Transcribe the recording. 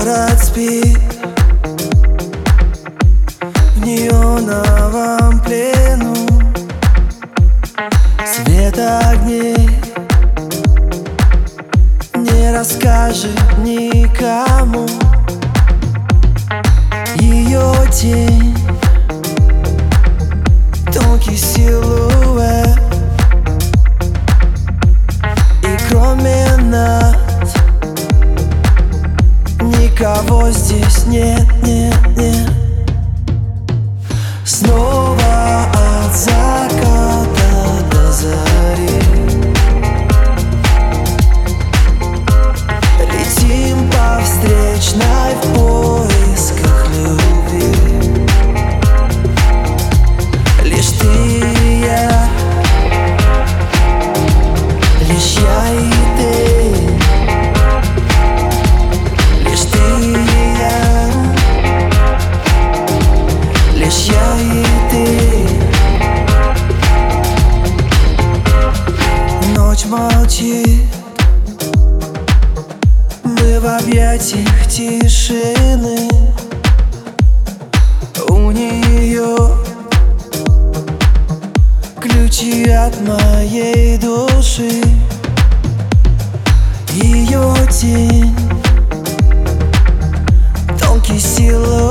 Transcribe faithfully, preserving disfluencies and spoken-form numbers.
Город спит в неоновом плену. Свет огней не расскажет никому. Ее тень, тонкий силуэт, и кроме нас никого здесь нет, нет, нет. Снова от заката до зари летим по встречной в поисках любви. Лишь ты и я, лишь я и ты, лишь ты и я, лишь я и ты. Ночь молчит, мы в объятиях тишины. У нее ключи от моей души. Ее тень, тонкий силуэт,